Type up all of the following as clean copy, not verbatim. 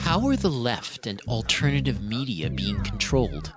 How are the left and alternative media being controlled?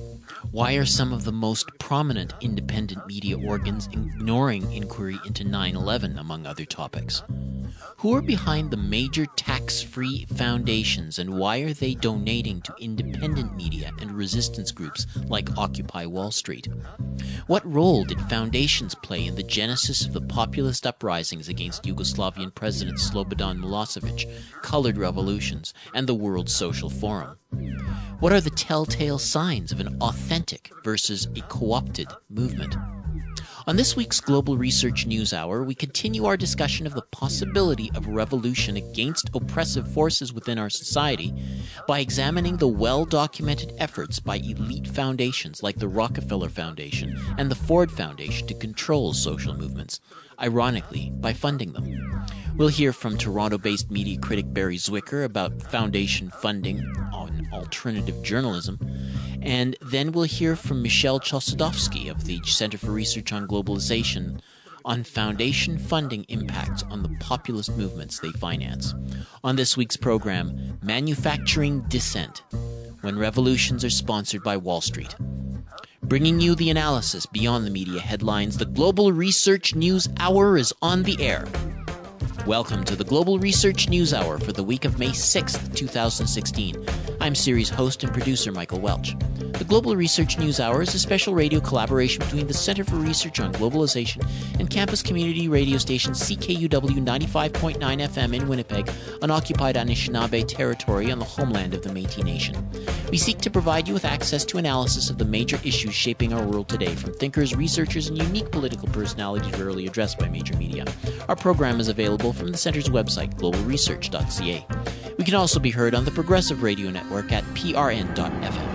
Why are some of the most prominent independent media organs ignoring inquiry into 9/11, among other topics? Who are behind the major tax-free foundations, and why are they donating to independent media and resistance groups like Occupy Wall Street? What role did foundations play in the genesis of the populist uprisings against Yugoslavian President Slobodan Milosevic, colored revolutions, and the World Social Forum? What are the telltale signs of an authentic versus a co-opted movement? On this week's Global Research News Hour, we continue our discussion of the possibility of revolution against oppressive forces within our society by examining the well-documented efforts by elite foundations like the Rockefeller Foundation and the Ford Foundation to control social movements, ironically, by funding them. We'll hear from Toronto-based media critic Barry Zwicker about foundation funding on alternative journalism, and then we'll hear from Michel Chossudovsky of the Center for Research on Globalization on foundation funding impacts on the populist movements they finance. On this week's program, Manufacturing Dissent, when revolutions are sponsored by Wall Street. Bringing you the analysis beyond the media headlines, the Global Research News Hour is on the air. Welcome to the Global Research News Hour for the week of May 6th, 2016. I'm series host and producer Michael Welch. The Global Research News Hour is a special radio collaboration between the Center for Research on Globalization and campus community radio station CKUW 95.9 FM in Winnipeg on occupied Anishinaabe territory on the homeland of the Métis Nation. We seek to provide you with access to analysis of the major issues shaping our world today from thinkers, researchers, and unique political personalities rarely addressed by major media. Our program is available from the Center's website, globalresearch.ca. We can also be heard on the Progressive Radio Network at prn.fm.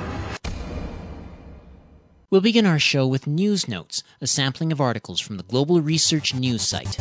We'll begin our show with News Notes, a sampling of articles from the Global Research News site.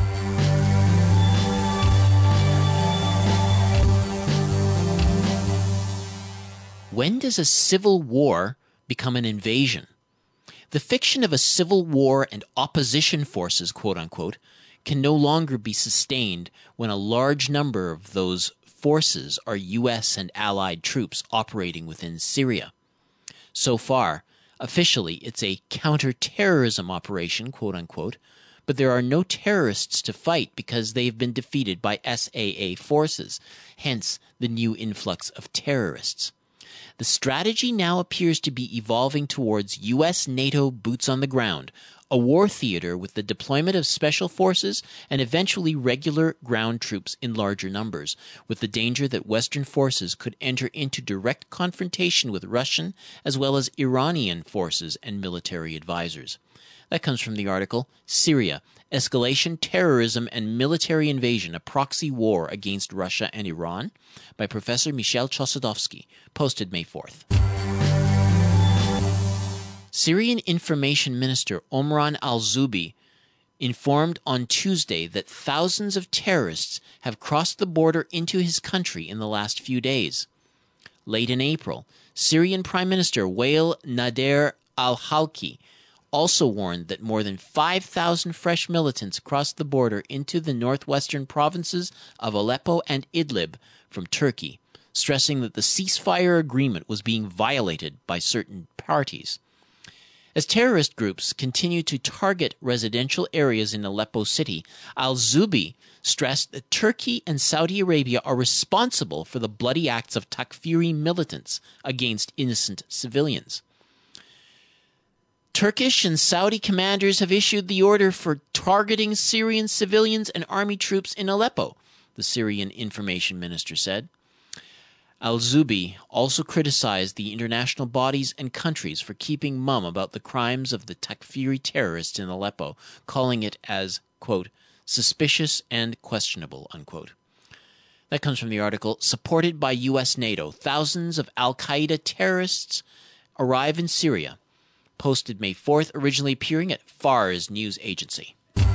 When does a civil war become an invasion? The fiction of a civil war and opposition forces, quote-unquote, can no longer be sustained when a large number of those forces are U.S. and allied troops operating within Syria. So far, officially, it's a counter-terrorism operation, quote-unquote, but there are no terrorists to fight because they've been defeated by SAA forces, hence the new influx of terrorists. The strategy now appears to be evolving towards U.S.-NATO boots on the ground, a war theater with the deployment of special forces and eventually regular ground troops in larger numbers, with the danger that Western forces could enter into direct confrontation with Russian as well as Iranian forces and military advisors. That comes from the article, Syria, Escalation, Terrorism, and Military Invasion, a Proxy War Against Russia and Iran, by Professor Michel Chossudovsky, posted May 4th. Syrian Information Minister Omran al-Zubi informed on Tuesday that thousands of terrorists have crossed the border into his country in the last few days. Late in April, Syrian Prime Minister Wael Nader al-Halki also warned that more than 5,000 fresh militants crossed the border into the northwestern provinces of Aleppo and Idlib from Turkey, stressing that the ceasefire agreement was being violated by certain parties. As terrorist groups continue to target residential areas in Aleppo City, al-Zubi stressed that Turkey and Saudi Arabia are responsible for the bloody acts of Takfiri militants against innocent civilians. Turkish and Saudi commanders have issued the order for targeting Syrian civilians and army troops in Aleppo, the Syrian information minister said. Al-Zubi also criticized the international bodies and countries for keeping mum about the crimes of the Takfiri terrorists in Aleppo, calling it as, quote, suspicious and questionable, unquote. That comes from the article, Supported by U.S. NATO, Thousands of al-Qaeda Terrorists Arrive in Syria, posted May 4th, originally appearing at Fars News Agency.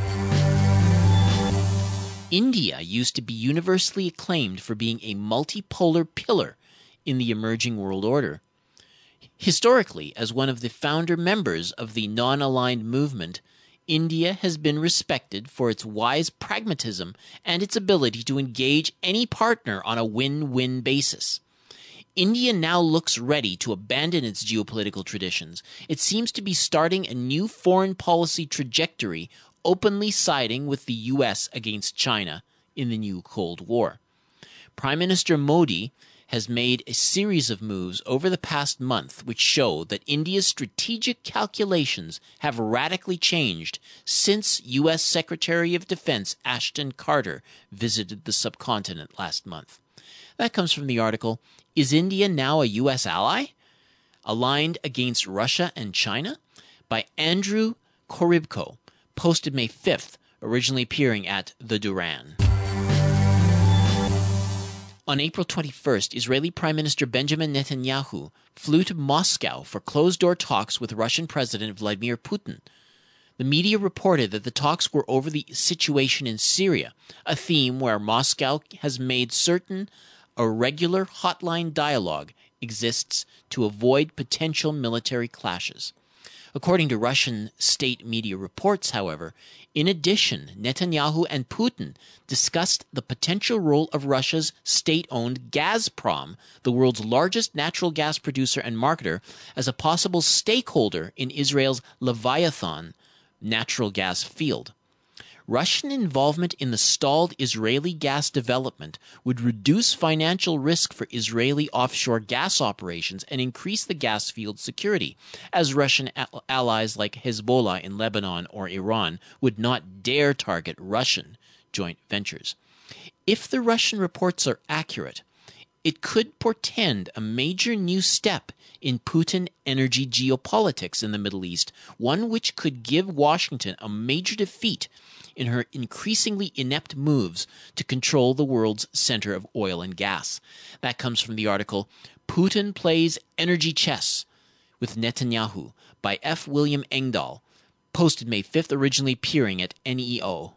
India used to be universally acclaimed for being a multipolar pillar in the emerging world order. Historically, as one of the founder members of the non-aligned movement, India has been respected for its wise pragmatism and its ability to engage any partner on a win-win basis. India now looks ready to abandon its geopolitical traditions. It seems to be starting a new foreign policy trajectory, openly siding with the U.S. against China in the new Cold War. Prime Minister Modi has made a series of moves over the past month which show that India's strategic calculations have radically changed since U.S. Secretary of Defense Ashton Carter visited the subcontinent last month. That comes from the article, Is India Now a U.S. Ally? Aligned Against Russia and China? By Andrew Korybko, posted May 5th, originally appearing at The Duran. On April 21st, Israeli Prime Minister Benjamin Netanyahu flew to Moscow for closed-door talks with Russian President Vladimir Putin. The media reported that the talks were over the situation in Syria, a theme where Moscow has made certain a regular hotline dialogue exists to avoid potential military clashes. According to Russian state media reports, however, in addition, Netanyahu and Putin discussed the potential role of Russia's state-owned Gazprom, the world's largest natural gas producer and marketer, as a possible stakeholder in Israel's Leviathan natural gas field. Russian involvement in the stalled Israeli gas development would reduce financial risk for Israeli offshore gas operations and increase the gas field's security, as Russian allies like Hezbollah in Lebanon or Iran would not dare target Russian joint ventures. If the Russian reports are accurate, it could portend a major new step in Putin energy geopolitics in the Middle East, one which could give Washington a major defeat in her increasingly inept moves to control the world's center of oil and gas. That comes from the article, Putin Plays Energy Chess with Netanyahu by F. William Engdahl, posted May 5th, originally appearing at NEO.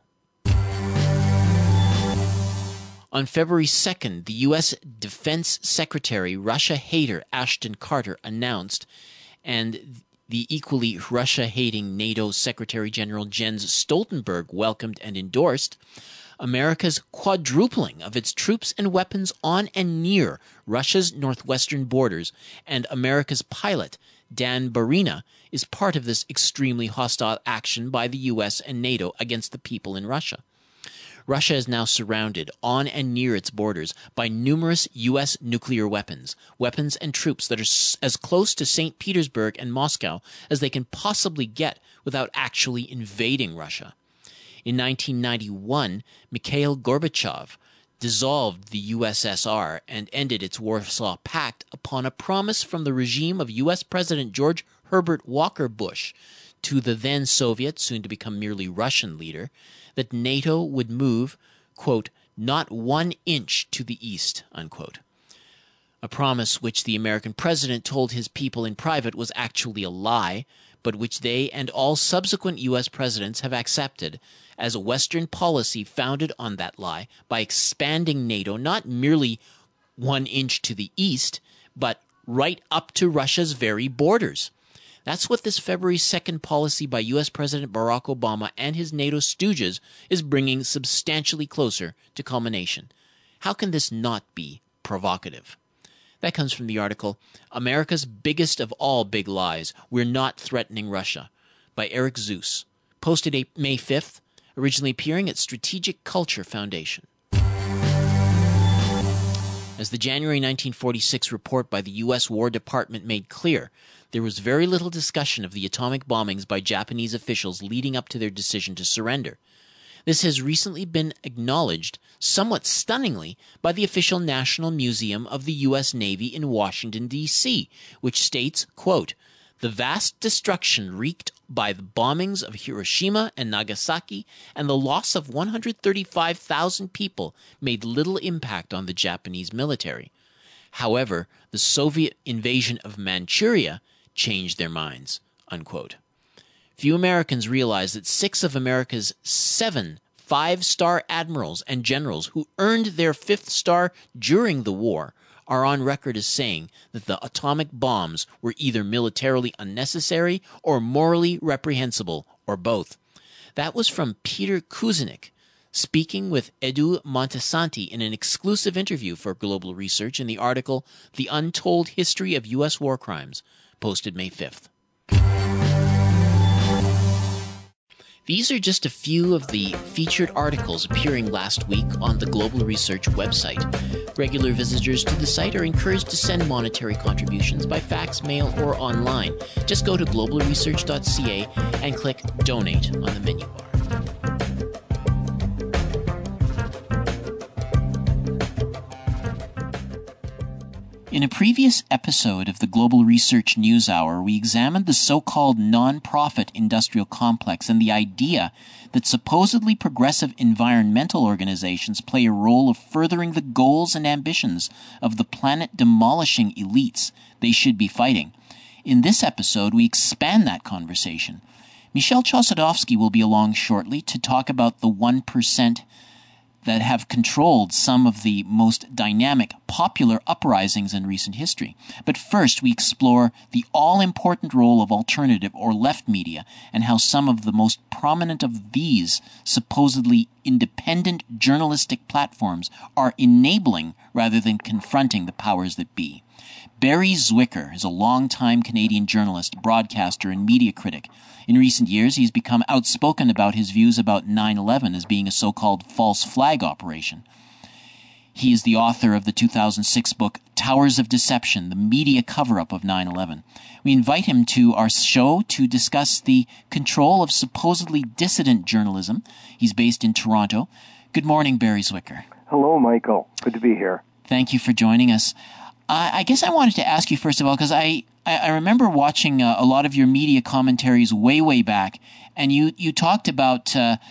On February 2nd, the U.S. Defense Secretary, Russia hater Ashton Carter, announced, and the equally Russia-hating NATO Secretary General Jens Stoltenberg welcomed and endorsed, America's quadrupling of its troops and weapons on and near Russia's northwestern borders, and America's pilot, Dan Barina, is part of this extremely hostile action by the U.S. and NATO against the people in Russia. Russia is now surrounded on and near its borders by numerous U.S. nuclear weapons and troops that are as close to St. Petersburg and Moscow as they can possibly get without actually invading Russia. In 1991, Mikhail Gorbachev dissolved the USSR and ended its Warsaw Pact upon a promise from the regime of U.S. President George Herbert Walker Bush to the then Soviet, soon to become merely Russian leader, that NATO would move, quote, not 1 inch to the east, unquote. A promise which the American president told his people in private was actually a lie, but which they and all subsequent U.S. presidents have accepted as a Western policy founded on that lie by expanding NATO not merely 1 inch to the east, but right up to Russia's very borders. That's what this February 2nd policy by U.S. President Barack Obama and his NATO stooges is bringing substantially closer to culmination. How can this not be provocative? That comes from the article, America's Biggest of All Big Lies, We're Not Threatening Russia, by Eric Zeus, posted May 5th, originally appearing at Strategic Culture Foundation. As the January 1946 report by the U.S. War Department made clear, there was very little discussion of the atomic bombings by Japanese officials leading up to their decision to surrender. This has recently been acknowledged, somewhat stunningly, by the official National Museum of the U.S. Navy in Washington, D.C., which states, quote, the vast destruction wreaked by the bombings of Hiroshima and Nagasaki and the loss of 135,000 people made little impact on the Japanese military. However, the Soviet invasion of Manchuria changed their minds, unquote. Few Americans realize that 6 of America's 7 5-star admirals and generals who earned their 5th star during the war are on record as saying that the atomic bombs were either militarily unnecessary or morally reprehensible, or both. That was from Peter Kuzinik, speaking with Edu Montesanti in an exclusive interview for Global Research in the article The Untold History of U.S. War Crimes, posted May 5th. These are just a few of the featured articles appearing last week on the Global Research website. Regular visitors to the site are encouraged to send monetary contributions by fax, mail, or online. Just go to globalresearch.ca and click Donate on the menu bar. In a previous episode of the Global Research News Hour, we examined the so-called non-profit industrial complex and the idea that supposedly progressive environmental organizations play a role of furthering the goals and ambitions of the planet-demolishing elites they should be fighting. In this episode, we expand that conversation. Michel Chossudovsky will be along shortly to talk about the 1% that have controlled some of the most dynamic, popular uprisings in recent history. But first, we explore the all-important role of alternative or left media and how some of the most prominent of these supposedly independent journalistic platforms are enabling rather than confronting the powers that be. Barry Zwicker is a longtime Canadian journalist, broadcaster, and media critic. In recent years, he's become outspoken about his views about 9/11 as being a so-called false flag operation. He is the author of the 2006 book, Towers of Deception, the media cover-up of 9/11. We invite him to our show to discuss the control of supposedly dissident journalism. He's based in Toronto. Good morning, Barry Zwicker. Hello, Michael. Good to be here. Thank you for joining us. I guess I wanted to ask you, first of all, because I remember watching a lot of your media commentaries way back, and you talked about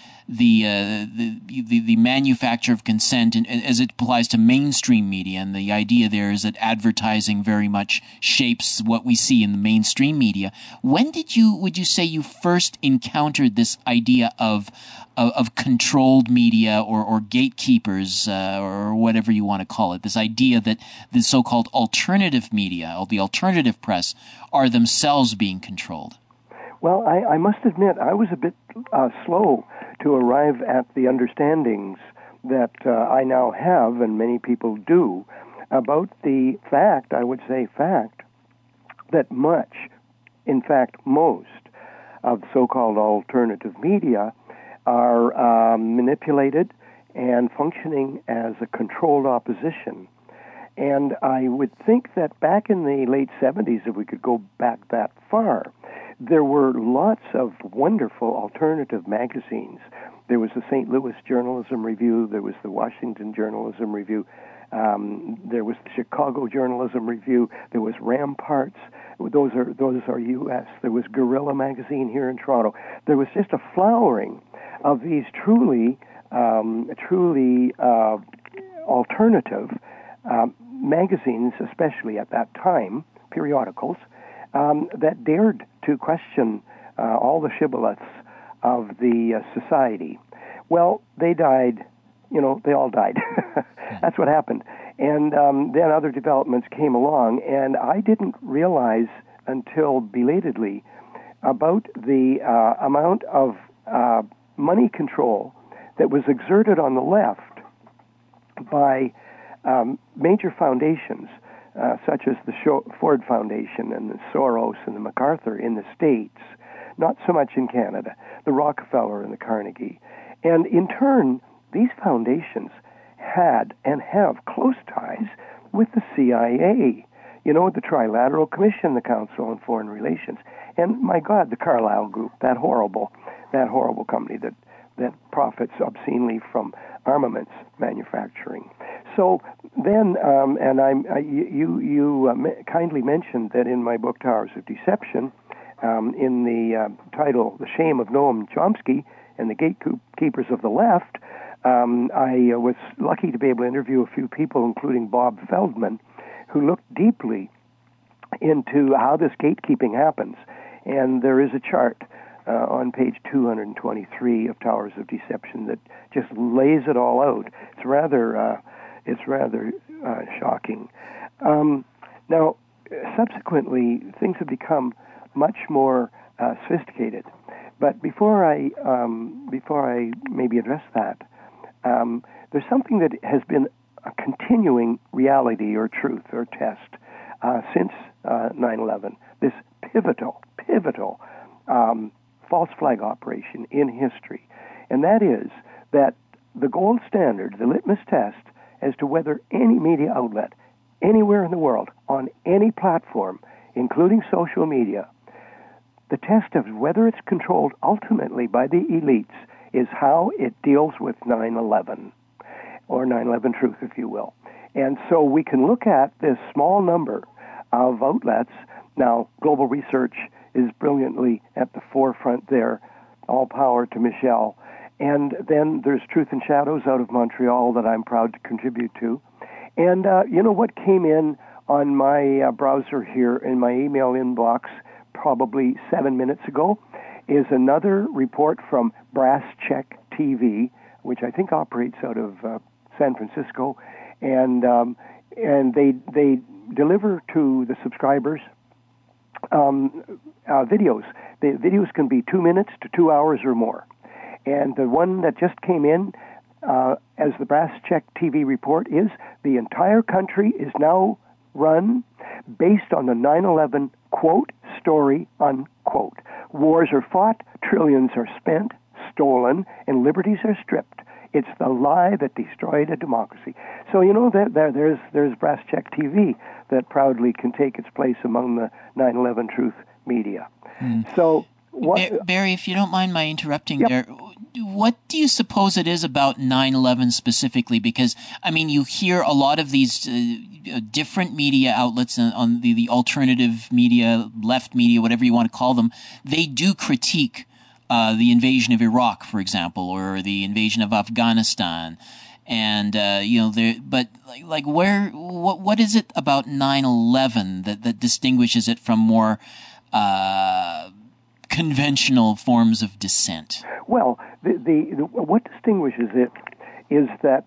the manufacture of consent and as it applies to mainstream media, and the idea there is that advertising very much shapes what we see in the mainstream media. When would you say you first encountered this idea of controlled media or gatekeepers or whatever you want to call it, this idea that the so-called alternative media or the alternative press are themselves being controlled? Well, I must admit I was a bit slow to arrive at the understandings that I now have, and many people do, about the fact, I would say fact, that much, in fact most, of so-called alternative media are manipulated and functioning as a controlled opposition. And I would think that back in the late 70s, if we could go back that far, there were lots of wonderful alternative magazines. There was the St. Louis Journalism Review, there was the Washington Journalism Review, there was the Chicago Journalism Review, there was Ramparts, those are U.S., there was Guerrilla Magazine here in Toronto. There was just a flowering of these truly alternative magazines, especially at that time, periodicals, that dared to question all the shibboleths of the society. Well, they died, they all died. That's what happened. And then other developments came along, and I didn't realize until belatedly about the amount of money control that was exerted on the left by major foundations, such as the Ford Foundation and the Soros and the MacArthur in the States, not so much in Canada, the Rockefeller and the Carnegie. And in turn, these foundations had and have close ties with the CIA, the Trilateral Commission, the Council on Foreign Relations, and my God, the Carlyle Group, that horrible company that profits obscenely from armaments manufacturing. So then, you kindly mentioned that in my book Towers of Deception, in the title "The Shame of Noam Chomsky and the Gatekeepers of the Left," I was lucky to be able to interview a few people, including Bob Feldman, who looked deeply into how this gatekeeping happens. And there is a chart on page 223 of Towers of Deception that just lays it all out. It's rather shocking. Now, subsequently, things have become much more sophisticated. But before I maybe address that, there's something that has been a continuing reality or truth or test since 9/11. This pivotal false flag operation in history, and that is that the gold standard, the litmus test as to whether any media outlet anywhere in the world on any platform, including social media, the test of whether it's controlled ultimately by the elites is how it deals with 9/11, or 9/11 truth, if you will. And so we can look at this small number of outlets. Now, Global Research is brilliantly at the forefront there. All power to Michelle. And then there's Truth and Shadows out of Montreal that I'm proud to contribute to. And you know what came in on my browser here in my email inbox probably 7 minutes ago is another report from Brass Check TV, which I think operates out of San Francisco, and they deliver to the subscribers videos. The videos can be 2 minutes to 2 hours or more. And the one that just came in, as the Brass Check TV report is, the entire country is now run based on the 9/11 quote story unquote. Wars are fought, trillions are spent, stolen, and liberties are stripped. It's the lie that destroyed a democracy. So you know that there's Brass Check TV that proudly can take its place among the 9/11 truth media. So Barry, if you don't mind my interrupting Yep. there, what do you suppose it is about 9/11 specifically? Because, I mean, you hear a lot of these different media outlets on the alternative media, left media, whatever you want to call them, they do critique the invasion of Iraq, for example, or the invasion of Afghanistan. And, but what is it about 9/11 that distinguishes it from more conventional forms of dissent? Well, what distinguishes it is that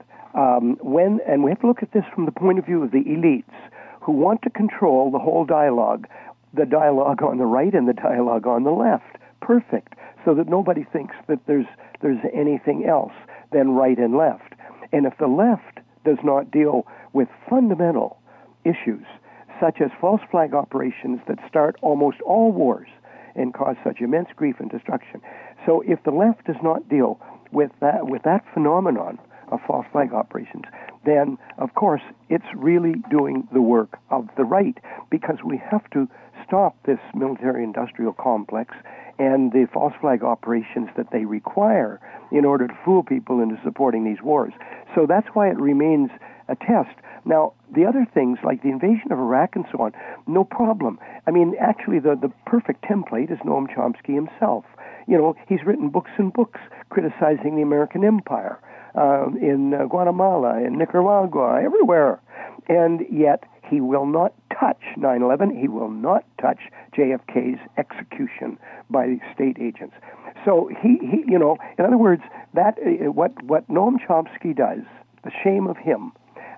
and we have to look at this from the point of view of the elites who want to control the whole dialogue, the dialogue on the right and the dialogue on the left, perfect, so that nobody thinks that there's anything else than right and left. And if the left does not deal with fundamental issues, such as false flag operations that start almost all wars and cause such immense grief and destruction. So if the left does not deal with that phenomenon of false flag operations, then, of course, it's really doing the work of the right, because we have to stop this military-industrial complex and the false flag operations that they require in order to fool people into supporting these wars. So that's why it remains a test. Now, the other things, like the invasion of Iraq and so on, no problem. I mean, actually, the perfect template is Noam Chomsky himself. You know, he's written books and books criticizing the American empire in Guatemala, in Nicaragua, everywhere. And yet, he will not touch 9/11. He will not touch JFK's execution by state agents. So he you know, in other words, that what Noam Chomsky does, the shame of him.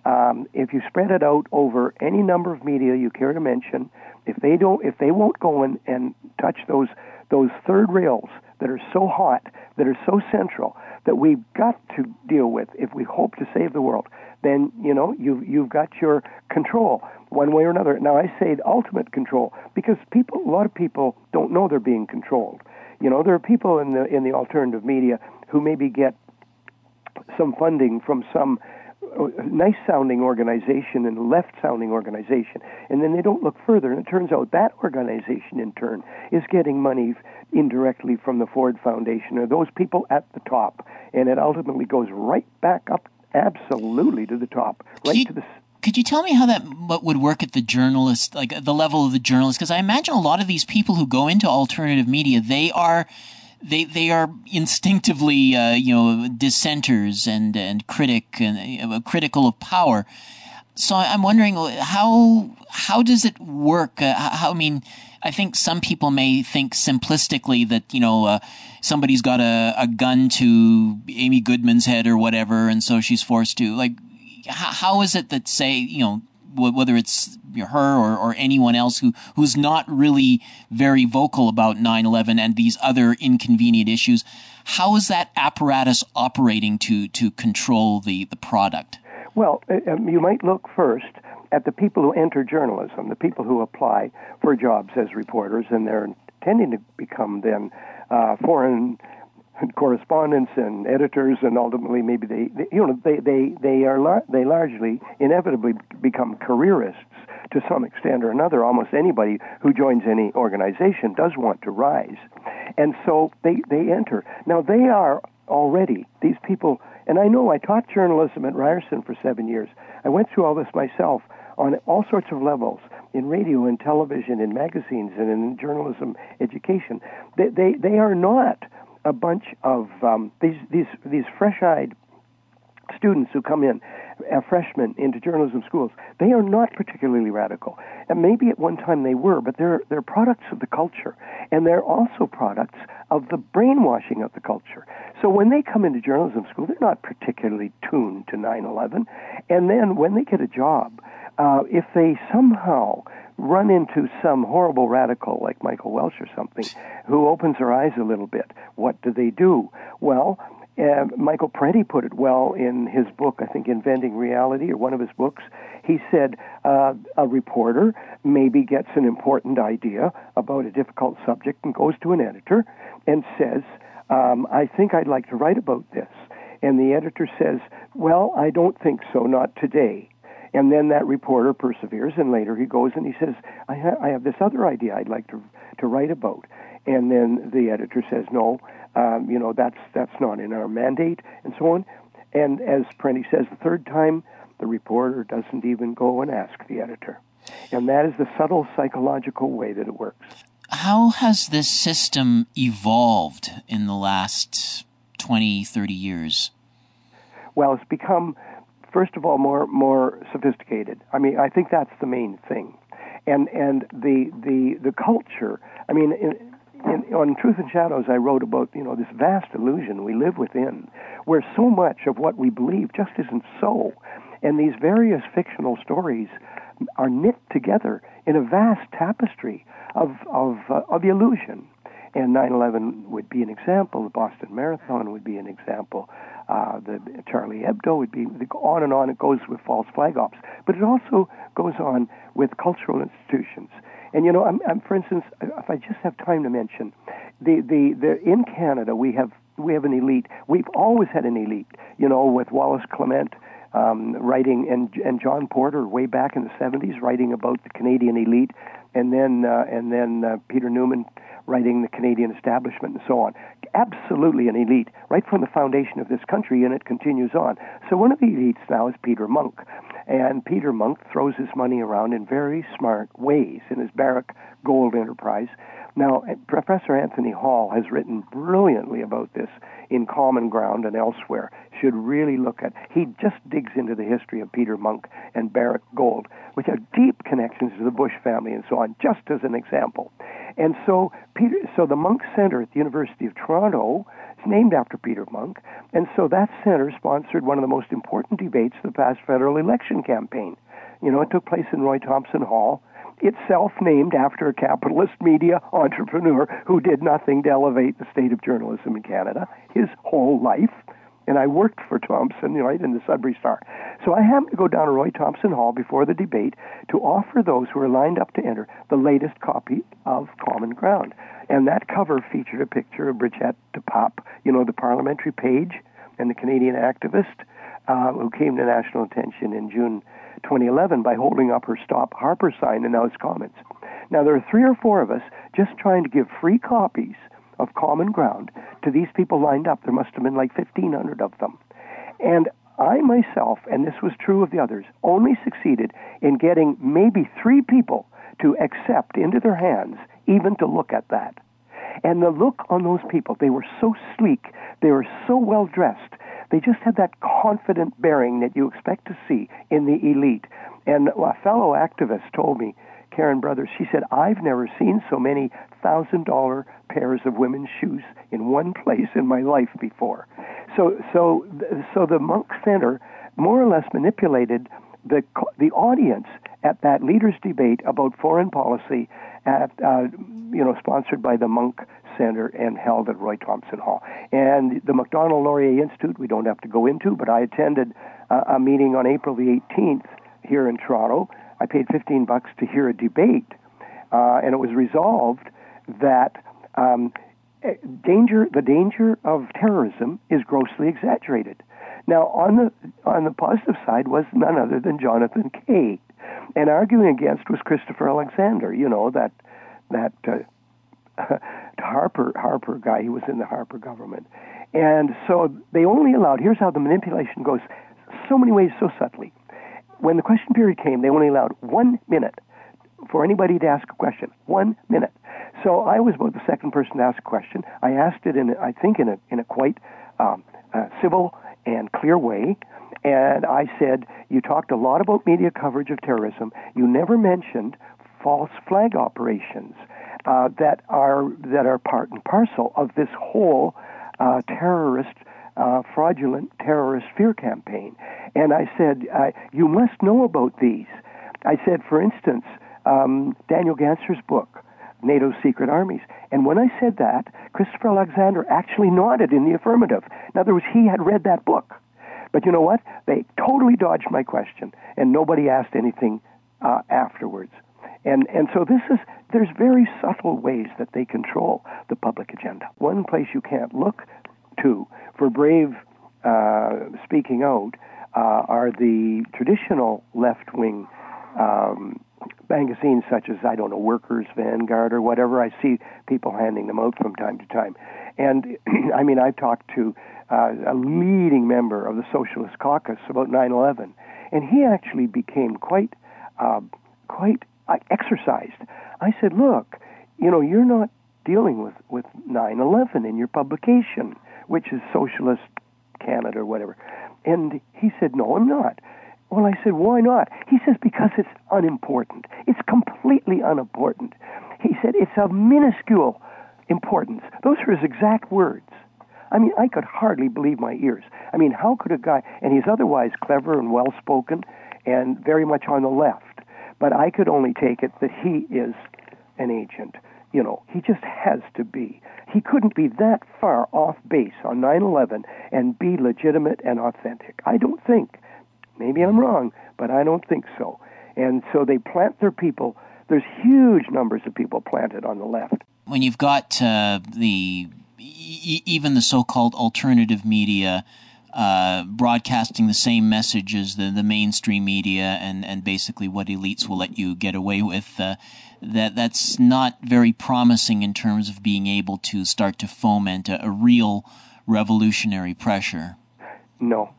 If you spread it out over any number of media you care to mention, if they won't go and touch those third rails that are so hot, that are so central, that we've got to deal with if we hope to save the world, then you know you've got your control one way or another. Now I say ultimate control because a lot of people don't know they're being controlled. You know, there are people in the alternative media who maybe get some funding from some nice-sounding organization and left-sounding organization, and then they don't look further, and it turns out that organization, in turn, is getting money indirectly from the Ford Foundation or those people at the top, and it ultimately goes right back up, absolutely to the top, Could you tell me how that would work at the journalist, like at the level of the journalist? Because I imagine a lot of these people who go into alternative media, they are instinctively, dissenters and critical of power. So I'm wondering how does it work? I think some people may think simplistically that somebody's got a gun to Amy Goodman's head or whatever, and so she's forced to. Like, how is it that, say, whether it's her or anyone else who's not really very vocal about 9/11 and these other inconvenient issues, how is that apparatus operating to control the product? Well, you might look first at the people who enter journalism, the people who apply for jobs as reporters, and they're tending to become then foreign correspondents and editors, and ultimately maybe they largely inevitably become careerists to some extent or another. Almost anybody who joins any organization does want to rise, and so they enter. Now they are already these people, and I know I taught journalism at Ryerson for 7 years. I went through all this myself on all sorts of levels, in radio and television, in magazines, and in journalism education. They are not a bunch of these fresh-eyed students who come in, freshmen into journalism schools. They are not particularly radical, and maybe at one time they were, but they're products of the culture, and they're also products of the brainwashing of the culture. So when they come into journalism school, they're not particularly tuned to 9/11, and then when they get a job, if they somehow run into some horrible radical like Michael Welch or something who opens their eyes a little bit, what do? Well, Michael Parenti put it well in his book, I think Inventing Reality, or one of his books. He said a reporter maybe gets an important idea about a difficult subject and goes to an editor and says, I think I'd like to write about this. And the editor says, well, I don't think so, not today. And then that reporter perseveres, and later he goes and he says, I have this other idea I'd like to write about. And then the editor says, no, that's not in our mandate, and so on. And as Parenti says, the third time, the reporter doesn't even go and ask the editor. And that is the subtle psychological way that it works. How has this system evolved in the last 20, 30 years? Well, it's become, first of all, more sophisticated. I mean, I think that's the main thing. And the culture, I mean, on Truth and Shadows, I wrote about, this vast illusion we live within, where so much of what we believe just isn't so. And these various fictional stories are knit together in a vast tapestry of illusion. And 9/11 would be an example. The Boston Marathon would be an example. The Charlie Hebdo would be, on and on it goes with false flag ops. But it also goes on with cultural institutions. And, I'm for instance, if I just have time to mention, in Canada we have an elite. We've always had an elite, with Wallace Clement writing, and John Porter way back in the 70s writing about the Canadian elite, and then Peter Newman writing the Canadian establishment and so on. Absolutely an elite, right from the foundation of this country, and it continues on. So one of the elites now is Peter Munk. And Peter Munk throws his money around in very smart ways in his Barrick Gold enterprise. Now, Professor Anthony Hall has written brilliantly about this in Common Ground and elsewhere. Should really look at. He just digs into the history of Peter Munk and Barrick Gold, which have deep connections to the Bush family and so on, just as an example. And so the Munk Center at the University of Toronto is named after Peter Munk, and so that center sponsored one of the most important debates of the past federal election campaign. It took place in Roy Thompson Hall, itself named after a capitalist media entrepreneur who did nothing to elevate the state of journalism in Canada his whole life. And I worked for Thompson, right, in the Sudbury Star. So I happened to go down to Roy Thompson Hall before the debate to offer those who were lined up to enter the latest copy of Common Ground. And that cover featured a picture of Brigitte de Pape, the parliamentary page, and the Canadian activist who came to national attention in June 2011 by holding up her Stop Harper sign and those comments. Now, there are 3 or 4 of us just trying to give free copies of Common Ground to these people lined up. There must have been like 1,500 of them. And I myself, and this was true of the others, only succeeded in getting maybe 3 people to accept into their hands even to look at that. And the look on those people, they were so sleek, they were so well dressed, they just had that confident bearing that you expect to see in the elite. And a fellow activist told me, Karen Brothers, she said, I've never seen so many $1,000 pairs of women's shoes in one place in my life before. So the Munk Center more or less manipulated the audience at that leaders' debate about foreign policy at sponsored by the Munk Center and held at Roy Thompson Hall. And the Macdonald-Laurier Institute, we don't have to go into, but I attended a meeting on April the 18th here in Toronto. I paid $15 to hear a debate, and it was resolved that the danger of terrorism is grossly exaggerated. Now, on the positive side was none other than Jonathan Kay, and arguing against was Christopher Alexander. That Harper guy. He was in the Harper government, and so they only allowed. Here's how the manipulation goes: so many ways, so subtly. When the question period came, they only allowed 1 minute for anybody to ask a question. 1 minute. So I was about the second person to ask a question. I asked it in a quite civil and clear way, and I said, you talked a lot about media coverage of terrorism. You never mentioned false flag operations that are part and parcel of this whole fraudulent terrorist fear campaign. And I said, you must know about these. I said, for instance, Daniel Ganser's book, NATO's Secret Armies. And when I said that, Christopher Alexander actually nodded in the affirmative. In other words, he had read that book. But you know what? They totally dodged my question, and nobody asked anything afterwards. And so there's very subtle ways that they control the public agenda. One place you can't look to for brave speaking out are the traditional left-wing magazines such as, Workers' Vanguard or whatever. I see people handing them out from time to time. And, I've talked to a leading member of the Socialist Caucus about 9/11, and he actually became quite exercised. I said, look, you're not dealing with 9/11 in your publication, which is Socialist Canada or whatever. And he said, no, I'm not. Well, I said, why not? He says, because it's unimportant. It's completely unimportant. He said, it's of minuscule importance. Those are his exact words. I could hardly believe my ears. How could a guy, and he's otherwise clever and well-spoken and very much on the left, but I could only take it that he is an agent. He just has to be. He couldn't be that far off base on 9/11 and be legitimate and authentic. I don't think. Maybe I'm wrong, but I don't think so. And so they plant their people. There's huge numbers of people planted on the left. When you've got even the so-called alternative media broadcasting the same message as the mainstream media and basically what elites will let you get away with, that's not very promising in terms of being able to start to foment a real revolutionary pressure. No.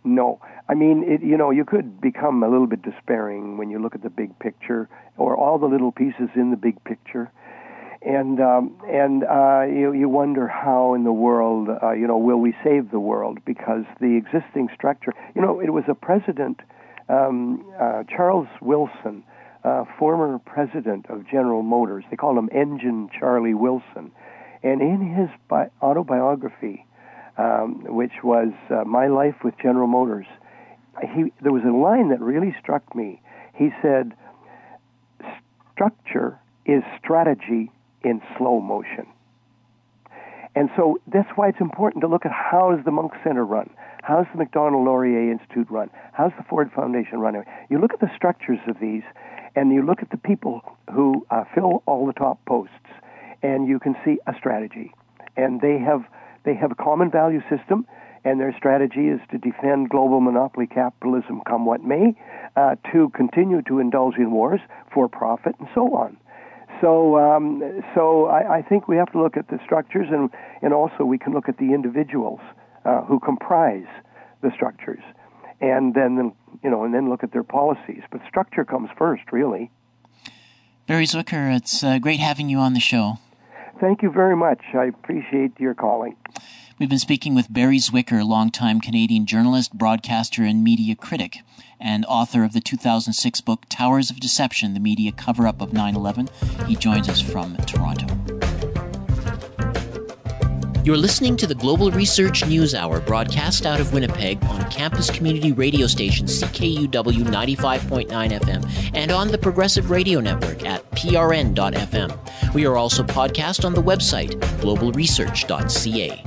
You could become a little bit despairing when you look at the big picture or all the little pieces in the big picture. And you wonder how in the world, will we save the world? Because the existing structure, it was a president, Charles Wilson, former president of General Motors. They called him Engine Charlie Wilson. And in his autobiography, which was My Life with General Motors, there was a line that really struck me. He said, structure is strategy in slow motion. And so that's why it's important to look at how does the Munk Center run? How's the Macdonald-Laurier Institute run? How's the Ford Foundation run? You look at the structures of these, and you look at the people who fill all the top posts, and you can see a strategy. And they have a common value system, and their strategy is to defend global monopoly capitalism come what may, to continue to indulge in wars for profit, and so on. So I think we have to look at the structures, and also we can look at the individuals who comprise the structures, and then look at their policies. But structure comes first, really. Barry Zwicker, it's great having you on the show. Thank you very much. I appreciate your calling. We've been speaking with Barry Zwicker, longtime Canadian journalist, broadcaster, and media critic, and author of the 2006 book Towers of Deception, The Media Cover-Up of 9/11. He joins us from Toronto. You're listening to the Global Research News Hour, broadcast out of Winnipeg on campus community radio station CKUW 95.9 FM and on the Progressive Radio Network at prn.fm. We are also podcast on the website globalresearch.ca.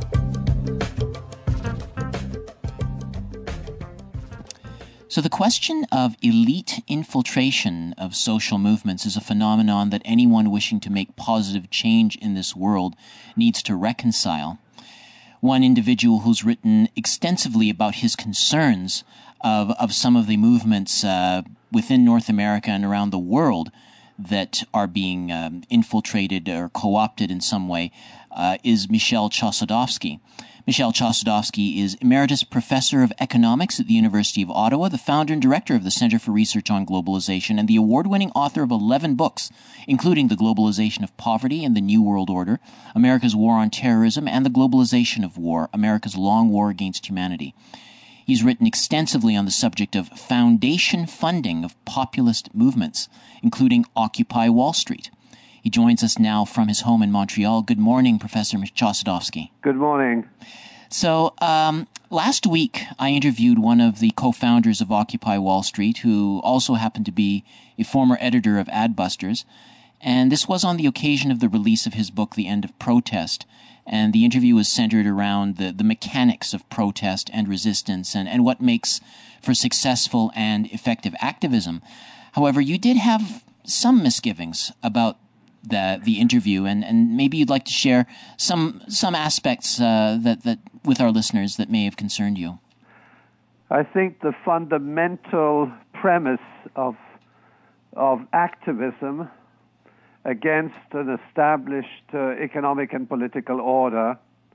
So the question of elite infiltration of social movements is a phenomenon that anyone wishing to make positive change in this world needs to reconcile. One individual who's written extensively about his concerns of some of the movements within North America and around the world that are being infiltrated or co-opted in some way is Michel Chossudovsky. Michel Chossudovsky is Emeritus Professor of Economics at the University of Ottawa, the founder and director of the Center for Research on Globalization, and the award-winning author of 11 books, including The Globalization of Poverty and the New World Order, America's War on Terrorism, and The Globalization of War, America's Long War Against Humanity. He's written extensively on the subject of foundation funding of populist movements, including Occupy Wall Street. He joins us now from his home in Montreal. Good morning, Professor Chossudovsky. Good morning. So, last week I interviewed one of the co-founders of Occupy Wall Street, who also happened to be a former editor of Adbusters, and this was on the occasion of the release of his book, The End of Protest, and the interview was centered around the mechanics of protest and resistance and what makes for successful and effective activism. However, you did have some misgivings about the interview, and maybe you'd like to share some aspects that with our listeners that may have concerned you. I think the fundamental premise of activism against an established economic and political order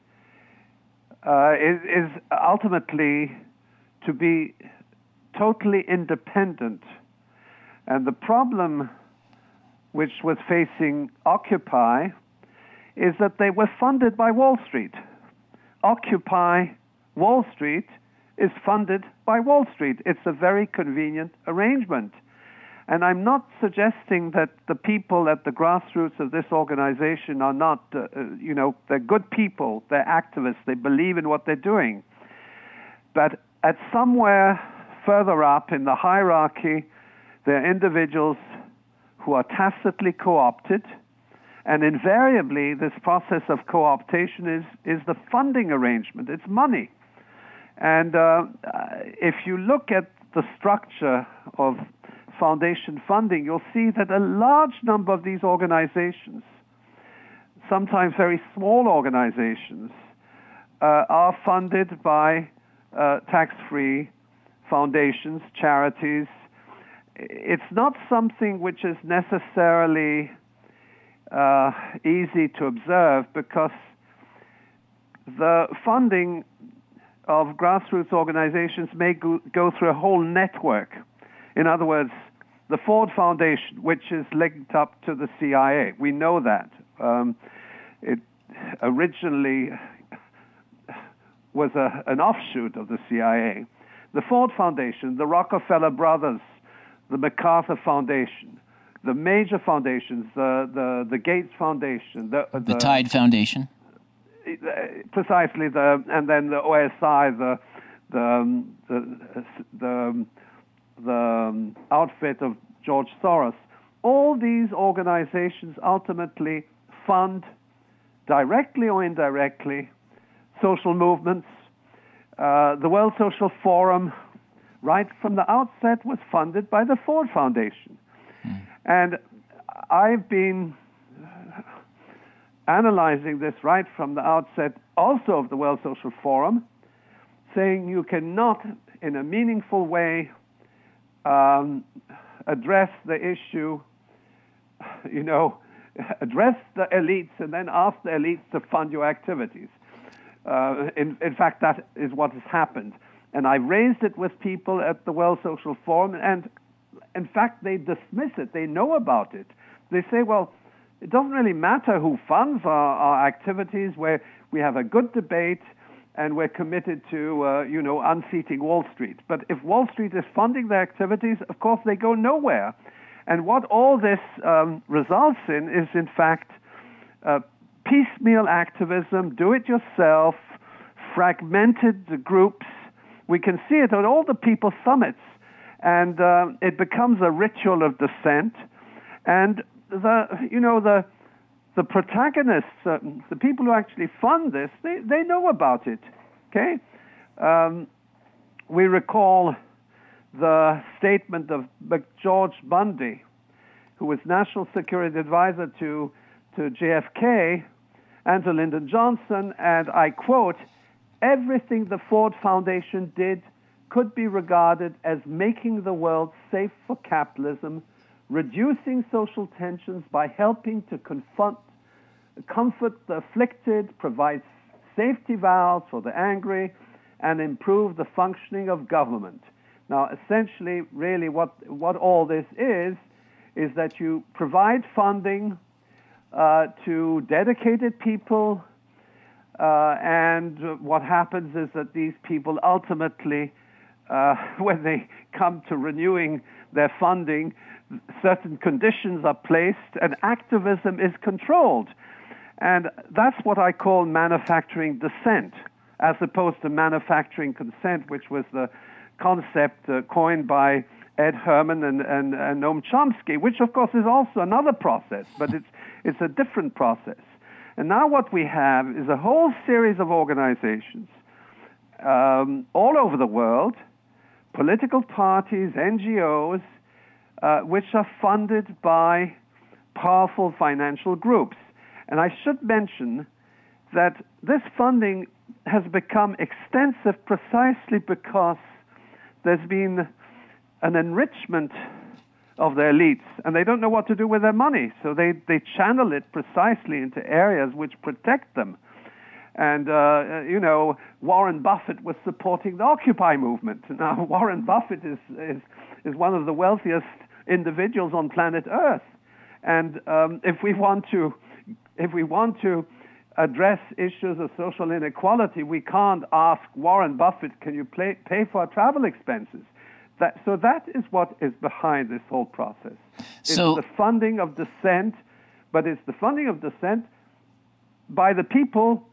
is ultimately to be totally independent. And the problem which was facing Occupy is that they were funded by Wall Street. Occupy Wall Street is funded by Wall Street. It's a very convenient arrangement. And I'm not suggesting that the people at the grassroots of this organization are not, they're good people, they're activists, they believe in what they're doing. But at somewhere further up in the hierarchy, there are individuals who are tacitly co-opted, and invariably this process of co-optation is the funding arrangement. It's money. And if you look at the structure of foundation funding, you'll see that a large number of these organizations, sometimes very small organizations, are funded by tax-free foundations, charities. It's not something which is necessarily easy to observe, because the funding of grassroots organizations may go through a whole network. In other words, the Ford Foundation, which is linked up to the CIA, we know that. It originally was an offshoot of the CIA. The Ford Foundation, the Rockefeller Brothers, the MacArthur Foundation, the major foundations, the Gates Foundation, the Tide Foundation, precisely, and then the OSI, the outfit of George Soros. All these organizations ultimately fund, directly or indirectly, social movements. The World Social Forum, right from the outset, was funded by the Ford Foundation. And I've been analyzing this right from the outset, also of the World Social Forum, saying you cannot, in a meaningful way, address the issue, address the elites and then ask the elites to fund your activities. In fact, that is what has happened. And I raised it with people at the World Social Forum, and in fact, they dismiss it. They know about it. They say, well, it doesn't really matter who funds our activities, where we have a good debate and we're committed to, unseating Wall Street. But if Wall Street is funding their activities, of course, they go nowhere. And what all this results in is, in fact, piecemeal activism, do-it-yourself, fragmented groups. We can see it at all the People's Summits, and it becomes a ritual of dissent. And the protagonists, the people who actually fund this, they know about it. Okay, we recall the statement of George Bundy, who was National Security Advisor to JFK and to Lyndon Johnson, and I quote, "Everything the Ford Foundation did could be regarded as making the world safe for capitalism, reducing social tensions by helping to comfort the afflicted, provide safety valves for the angry, and improve the functioning of government." Now, essentially, really what all this is that you provide funding to dedicated people, and what happens is that these people ultimately, when they come to renewing their funding, certain conditions are placed and activism is controlled. And that's what I call manufacturing dissent, as opposed to manufacturing consent, which was the concept coined by Ed Herman and Noam Chomsky, which of course is also another process, but it's a different process. And now what we have is a whole series of organizations all over the world, political parties, NGOs, which are funded by powerful financial groups. And I should mention that this funding has become extensive precisely because there's been an enrichment of the elites, and they don't know what to do with their money, so they channel it precisely into areas which protect them. And, Warren Buffett was supporting the Occupy movement. Now, Warren Buffett is one of the wealthiest individuals on planet Earth. And if we want to address issues of social inequality, we can't ask Warren Buffett, can you pay for our travel expenses? So that is what is behind this whole process. It's the funding of dissent, but it's the funding of dissent by the people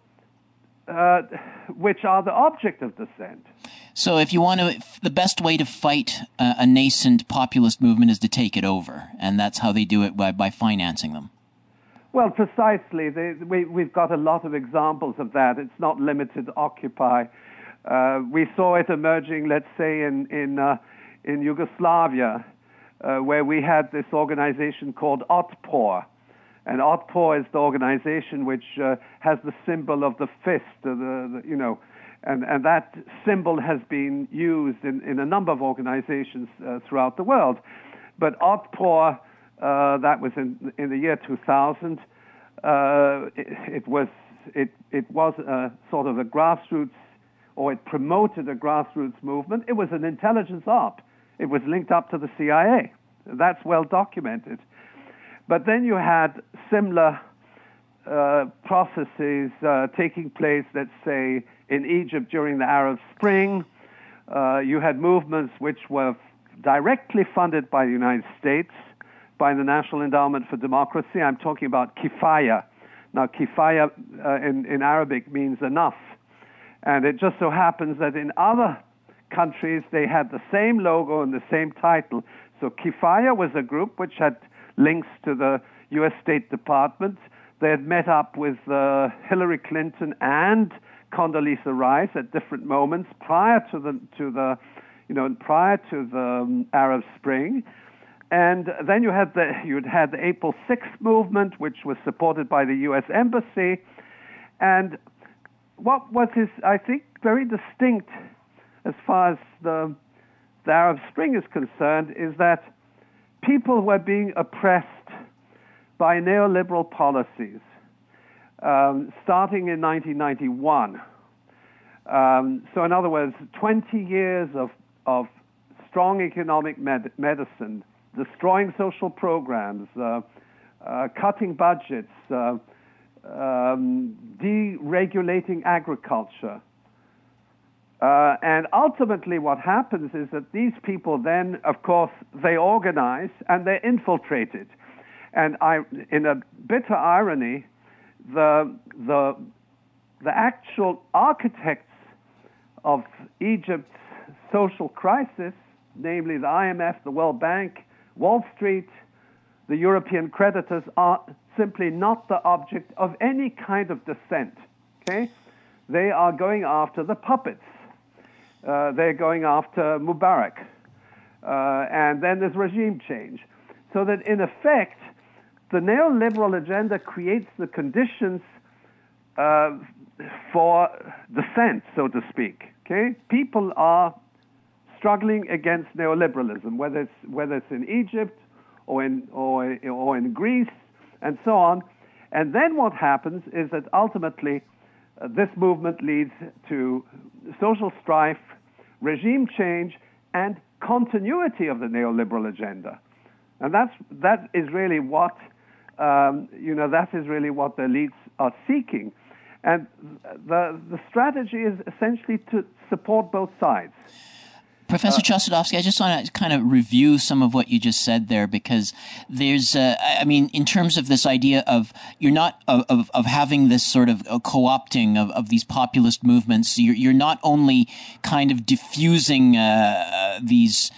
which are the object of dissent. So if you want to, the best way to fight a nascent populist movement is to take it over, and that's how they do it by financing them. Well, precisely. We've got a lot of examples of that. It's not limited to Occupy. We saw it emerging, let's say, in Yugoslavia, where we had this organization called Otpor. And Otpor is the organization which has the symbol of the fist, and that symbol has been used in a number of organizations throughout the world. But Otpor, that was in the year 2000, it was a sort of a grassroots, or it promoted a grassroots movement. It was an intelligence op. It was linked up to the CIA. That's well documented. But then you had similar processes taking place, let's say, in Egypt during the Arab Spring. You had movements which were directly funded by the United States, by the National Endowment for Democracy. I'm talking about Kifaya. Now, Kifaya in Arabic means enough. And it just so happens that in other countries, they had the same logo and the same title. So Kifaya was a group which had links to the U.S. State Department. They had met up with Hillary Clinton and Condoleezza Rice at different moments prior to the Arab Spring. And then you'd had the April 6th movement, which was supported by the U.S. Embassy. And what was, I think, very distinct as far as the Arab Spring is concerned is that people were being oppressed by neoliberal policies starting in 1991. So in other words, 20 years of strong economic medicine, destroying social programs, cutting budgets, deregulating agriculture. And ultimately what happens is that these people then, of course, they organize and they're infiltrated. And in a bitter irony, the actual architects of Egypt's social crisis, namely the IMF, the World Bank, Wall Street, the European creditors, are simply not the object of any kind of dissent. Okay? They are going after the puppets. They're going after Mubarak. And then there's regime change. So that in effect, the neoliberal agenda creates the conditions for dissent, so to speak. Okay? People are struggling against neoliberalism, whether it's in Egypt or in Greece and so on. And then what happens is that ultimately this movement leads to social strife, regime change, and continuity of the neoliberal agenda. And that is really what that is really what the elites are seeking. And the strategy is essentially to support both sides. Professor Chossudovsky, I just want to kind of review some of what you just said there, because there's, in terms of this idea of you're not of having this sort of co-opting of these populist movements. You're not only kind of diffusing these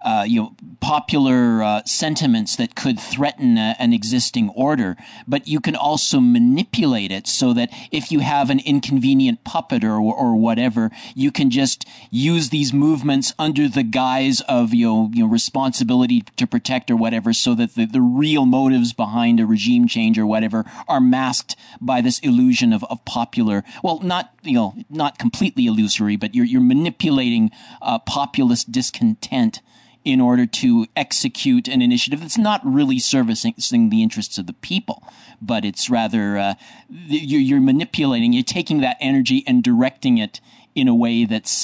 popular sentiments that could threaten an existing order, but you can also manipulate it so that if you have an inconvenient puppet or whatever, you can just use these movements under the guise of responsibility to protect or whatever, so that the real motives behind a regime change or whatever are masked by this illusion of popular. Well, not completely illusory, but you're manipulating populist discontent in order to execute an initiative that's not really servicing the interests of the people, but it's rather you're manipulating. You're taking that energy and directing it in a way that's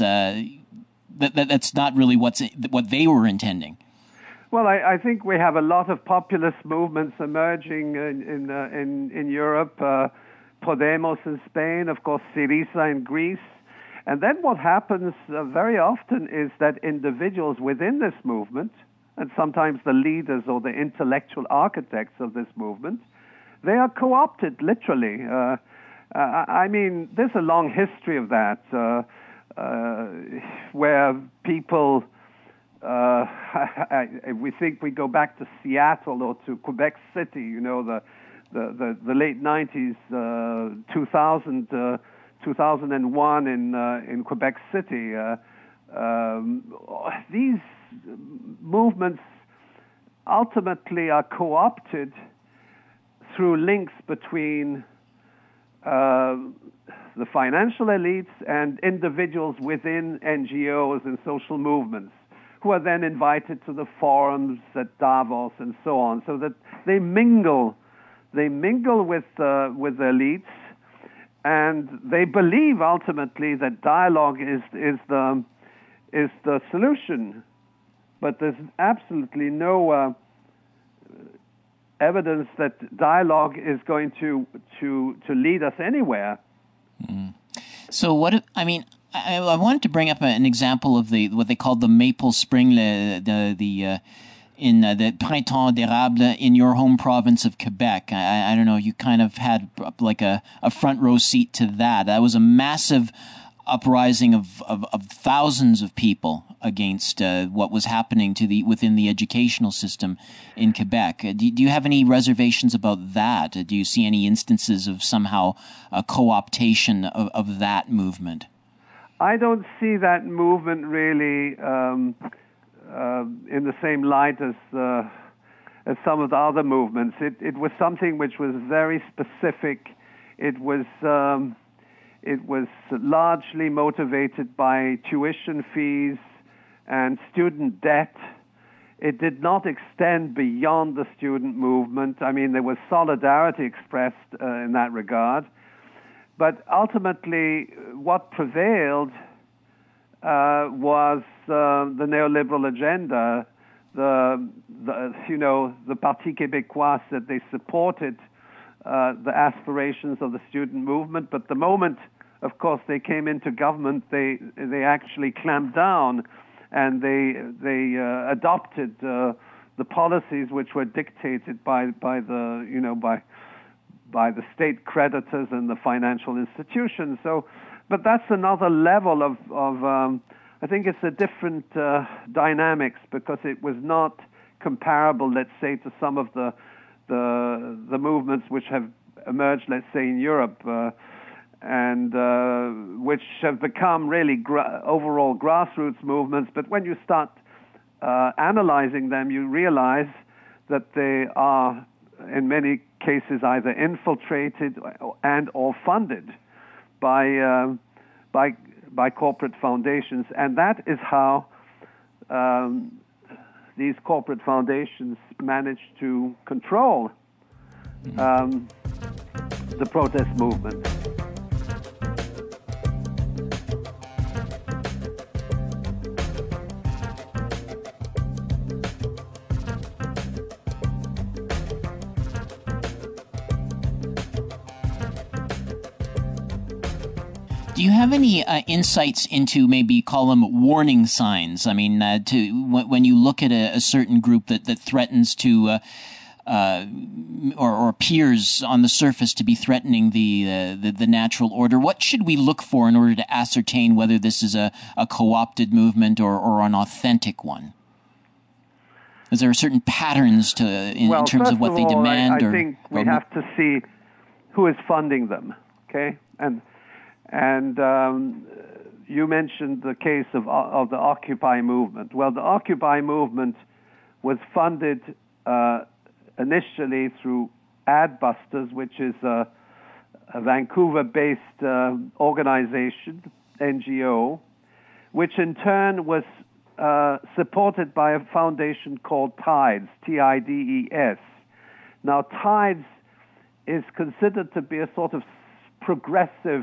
that's not really what they were intending. Well, I think we have a lot of populist movements emerging in Europe. Podemos in Spain, of course, Syriza in Greece. And then what happens very often is that individuals within this movement, and sometimes the leaders or the intellectual architects of this movement, they are co-opted, literally. There's a long history of that, where people, we think we go back to Seattle or to Quebec City, the late 90s, 2001 in Quebec City. These movements ultimately are co-opted through links between the financial elites and individuals within NGOs and social movements, who are then invited to the forums at Davos and so on, so that they mingle with the elites. And they believe ultimately that dialogue is the solution, but there's absolutely no evidence that dialogue is going to lead us anywhere. Mm. So I wanted to bring up an example of what they called the Maple Spring, in the Printemps d'Érable in your home province of Quebec. I don't know, you kind of had like a front row seat to that. That was a massive uprising of thousands of people against what was happening within the educational system in Quebec. Do you have any reservations about that? Do you see any instances of somehow a co-optation of that movement? I don't see that movement really in the same light as some of the other movements. It was something which was very specific. It was largely motivated by tuition fees and student debt. It did not extend beyond the student movement. There was solidarity expressed in that regard. But ultimately, what prevailed was the neoliberal agenda, the Parti Québécois, that they supported the aspirations of the student movement. But the moment, of course, they came into government, they actually clamped down, and they adopted the policies which were dictated by the state creditors and the financial institutions. So, but that's another level of I think it's a different dynamics, because it was not comparable, let's say, to some of the movements which have emerged, let's say, in Europe, and which have become really overall grassroots movements. But when you start analyzing them, you realize that they are, in many cases, either infiltrated and or funded by corporate foundations, and that is how these corporate foundations manage to control the protest movement. Do you have any insights into, maybe call them warning signs? I mean, when you look at a certain group that threatens to, or appears on the surface to be threatening the natural order, what should we look for in order to ascertain whether this is a co-opted movement or an authentic one? Is there certain patterns in terms of what they demand? I think we have to see who is funding them. Okay, and you mentioned the case of the Occupy movement. Well, the Occupy movement was funded initially through Adbusters, which is a Vancouver-based organization, NGO, which in turn was supported by a foundation called TIDES, T-I-D-E-S. Now, TIDES is considered to be a sort of progressive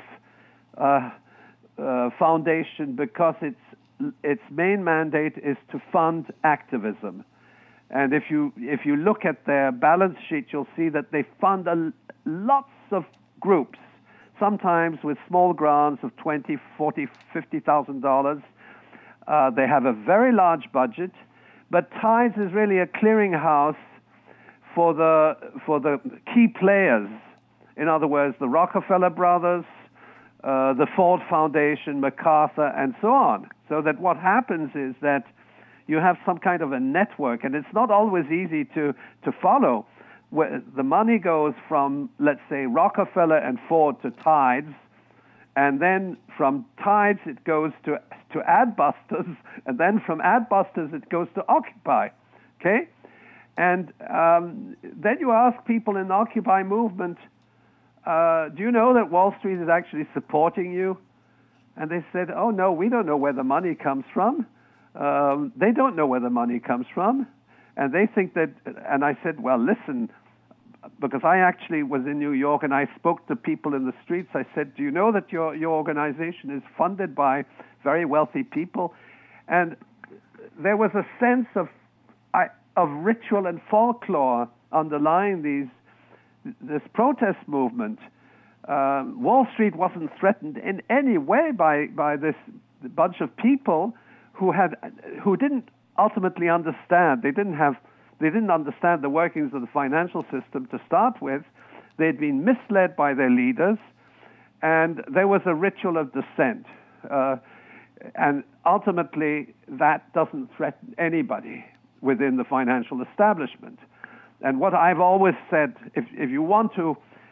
foundation, because its main mandate is to fund activism. And if you look at their balance sheet, you'll see that they fund lots of groups, sometimes with small grants of $20,000, $40,000, $50,000. They have a very large budget, but TIDES is really a clearinghouse for the key players. In other words, the Rockefeller brothers, the Ford Foundation, MacArthur, and so on. So that what happens is that you have some kind of a network, and it's not always easy to follow. Where the money goes from, let's say, Rockefeller and Ford to TIDES, and then from TIDES it goes to Adbusters, and then from Adbusters it goes to Occupy. Okay? And then you ask people in the Occupy movement, do you know that Wall Street is actually supporting you? And they said, oh, no, we don't know where the money comes from. They don't know where the money comes from. And they think that, and I said, well, listen, because I actually was in New York and I spoke to people in the streets. I said, do you know that your organization is funded by very wealthy people? And there was a sense of ritual and folklore underlying this protest movement. Wall Street wasn't threatened in any way by this bunch of people who didn't ultimately understand. They didn't understand the workings of the financial system to start with. They'd been misled by their leaders, and there was a ritual of dissent. And ultimately, that doesn't threaten anybody within the financial establishment. And what I've always said, if you want to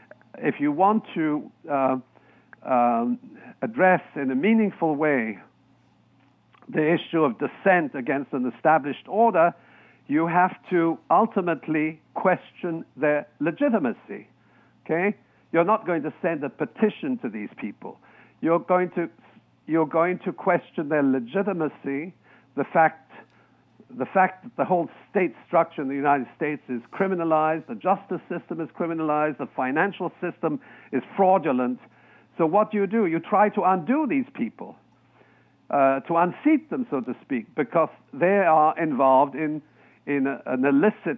address in a meaningful way the issue of dissent against an established order, you have to ultimately question their legitimacy. Okay? You're not going to send a petition to these people. You're going to question their legitimacy, the fact that the whole state structure in the United States is criminalized, the justice system is criminalized, the financial system is fraudulent. So what do? You try to undo these people, to unseat them, so to speak, because they are involved in an illicit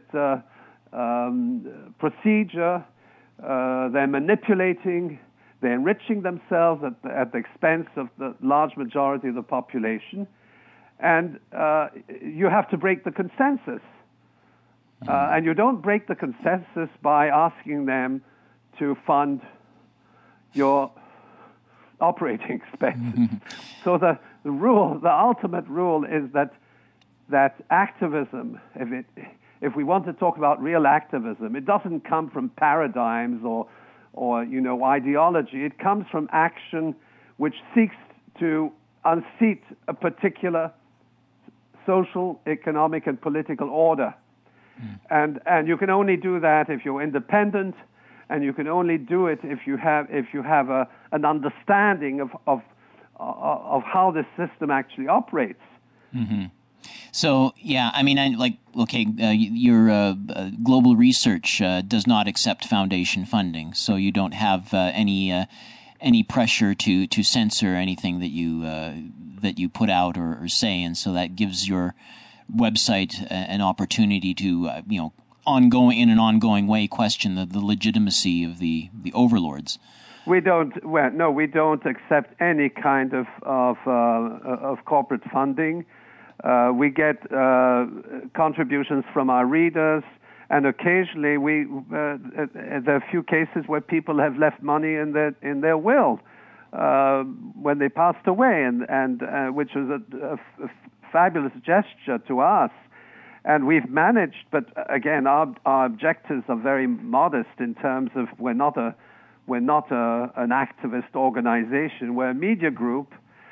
procedure. They're manipulating, they're enriching themselves at the expense of the large majority of the population. And you have to break the consensus. And you don't break the consensus by asking them to fund your operating expenses. So the ultimate rule is that activism, if we want to talk about real activism, it doesn't come from paradigms or ideology. It comes from action which seeks to unseat a particular social, economic, and political order. And you can only do that if you're independent, and you can only do it if you have an understanding of how this system actually operates. Mm-hmm. So, yeah, I mean, your global research does not accept foundation funding, so you don't have any pressure to censor anything that you put out or say, and so that gives your website an opportunity to, in an ongoing way, question the legitimacy of the overlords. We don't accept any kind of corporate funding. We get contributions from our readers, and occasionally there are a few cases where people have left money in their will when they passed away, and which was a fabulous gesture to us. And we've managed, but again, our objectives are very modest in terms of we're not an activist organization. We're a media group.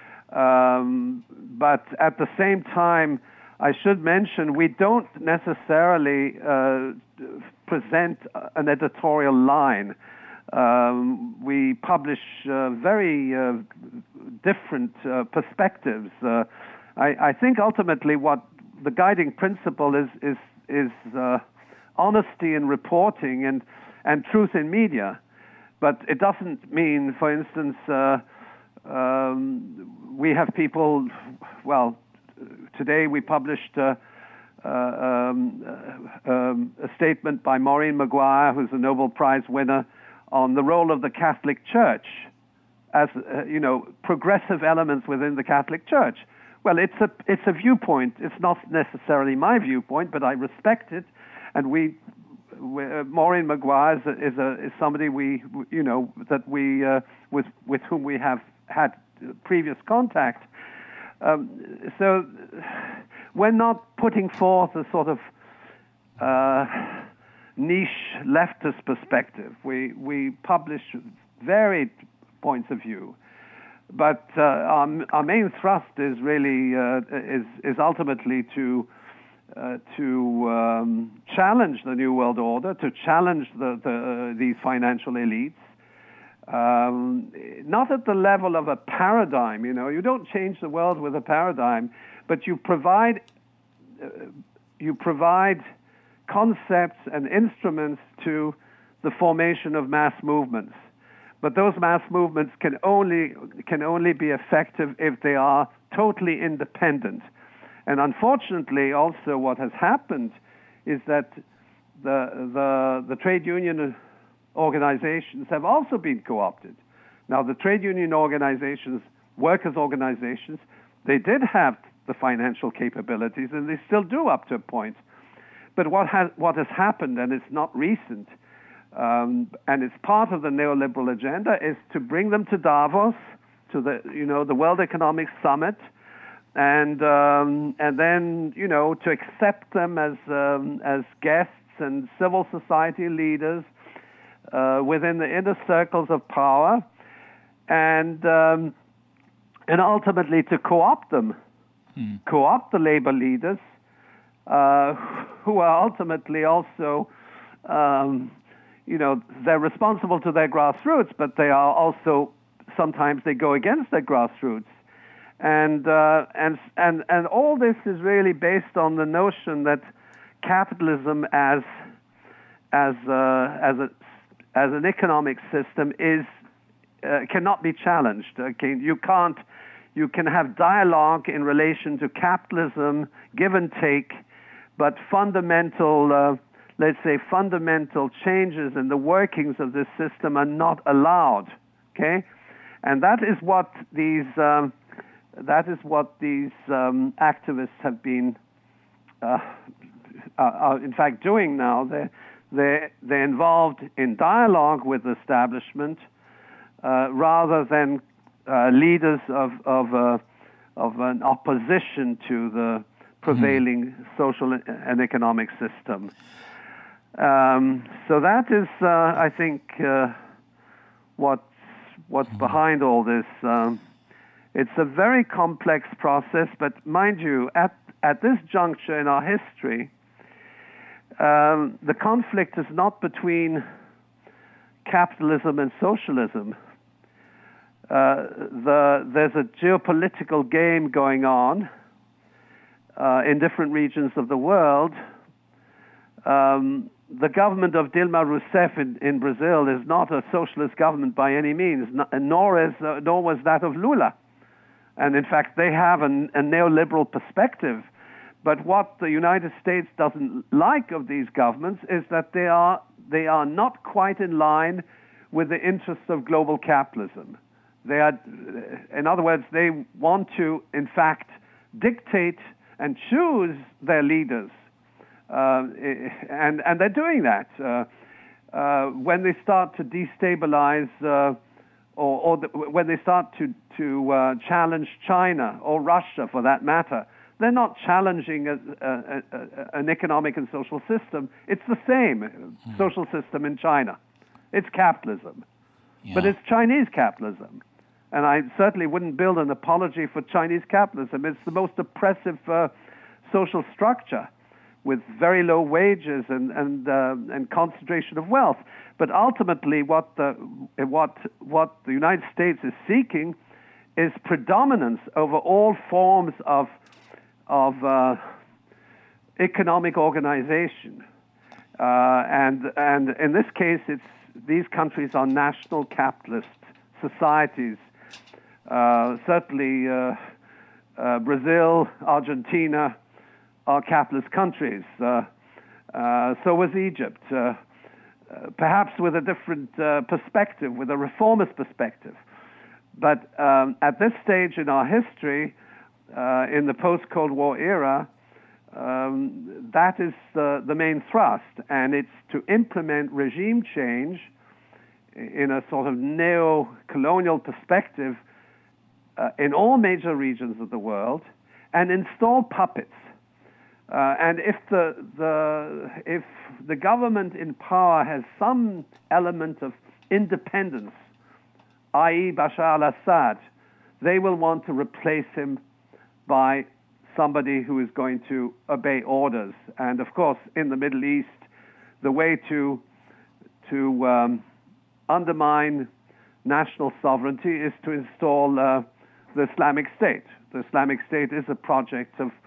But at the same time, I should mention we don't necessarily present an editorial line. We publish very different perspectives. I think ultimately what the guiding principle is honesty in reporting and truth in media. But it doesn't mean, for instance, we have people. Well, today we published a statement by Maureen Maguire, who's a Nobel Prize winner, on the role of the Catholic Church as progressive elements within the Catholic Church. Well, it's a viewpoint. It's not necessarily my viewpoint, but I respect it. And Maureen Maguire is somebody with whom we have had previous contact. So we're not putting forth a sort of niche leftist perspective. We publish varied points of view. But our main thrust is really is ultimately to challenge the New World Order, to challenge these financial elites, not at the level of a paradigm. You don't change the world with a paradigm, but you provide concepts and instruments to the formation of mass movements. But those mass movements can only be effective if they are totally independent. And unfortunately, also what has happened is that the trade union organizations have also been co-opted. Now, the trade union organizations, workers' organizations, they did have the financial capabilities, and they still do up to a point. But what has happened, and it's not recent, and it's part of the neoliberal agenda, is to bring them to Davos, to the World Economic Summit, and then to accept them as guests and civil society leaders within the inner circles of power, and ultimately to co-opt them, co-opt the labor leaders, who are ultimately also they're responsible to their grassroots, but they are also sometimes they go against their grassroots, and all this is really based on the notion that capitalism as an economic system cannot be challenged. Okay, you can have dialogue in relation to capitalism, give and take, but fundamental changes in the workings of this system are not allowed. Okay, and that is what these activists have been, are in fact doing now. They're involved in dialogue with the establishment rather than leaders of an opposition to the prevailing social and economic system. So that is, I think, what's behind all this. It's a very complex process, but mind you, at this juncture in our history, the conflict is not between capitalism and socialism. There's a geopolitical game going on in different regions of the world. The government of Dilma Rousseff in Brazil is not a socialist government by any means, nor was that of Lula. And in fact, they have a neoliberal perspective. But what the United States doesn't like of these governments is that they are not quite in line with the interests of global capitalism. They are, in other words, they want to, in fact, dictate and choose their leaders. And they're doing that. When they start to destabilize when they start to challenge China or Russia, for that matter, they're not challenging an economic and social system. It's the same social system in China. It's capitalism. Yeah. But it's Chinese capitalism. And I certainly wouldn't build an apology for Chinese capitalism. It's the most oppressive social structure with very low wages and concentration of wealth. But ultimately, what the United States is seeking is predominance over all forms of economic organization, and in this case, these countries are national capitalist societies. Certainly, Brazil, Argentina are capitalist countries. So was Egypt, perhaps with a different perspective, with a reformist perspective. But at this stage in our history, in the post-Cold War era, that is the main thrust, and it's to implement regime change in a sort of neo-colonial perspective in all major regions of the world, and install puppets. And if the government in power has some element of independence, i.e. Bashar al-Assad, they will want to replace him by somebody who is going to obey orders. And of course, in the Middle East, the way to undermine national sovereignty is to install the Islamic State. The Islamic State is a project of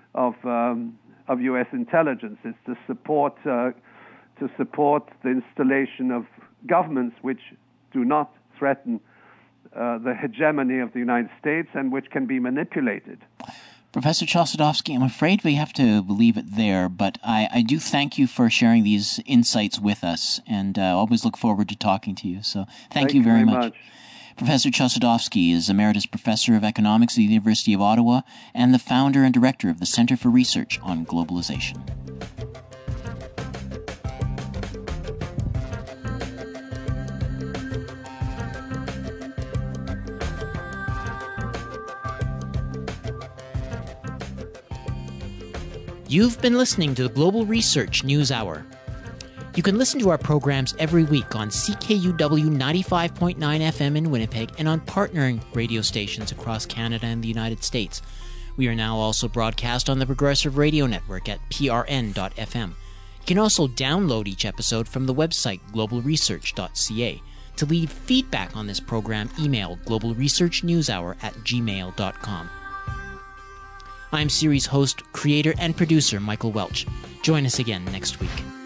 U.S. intelligence. It's to support the installation of governments which do not threaten the hegemony of the United States and which can be manipulated. Professor Chossudovsky, I'm afraid we have to leave it there, but I do thank you for sharing these insights with us, and always look forward to talking to you. So thank you very much. Professor Chossudovsky is Emeritus Professor of Economics at the University of Ottawa and the founder and director of the Center for Research on Globalization. You've been listening to the Global Research News Hour. You can listen to our programs every week on CKUW 95.9 FM in Winnipeg and on partnering radio stations across Canada and the United States. We are now also broadcast on the Progressive Radio Network at prn.fm. You can also download each episode from the website globalresearch.ca. To leave feedback on this program, email globalresearchnewshour@gmail.com. I'm series host, creator, and producer Michael Welch. Join us again next week.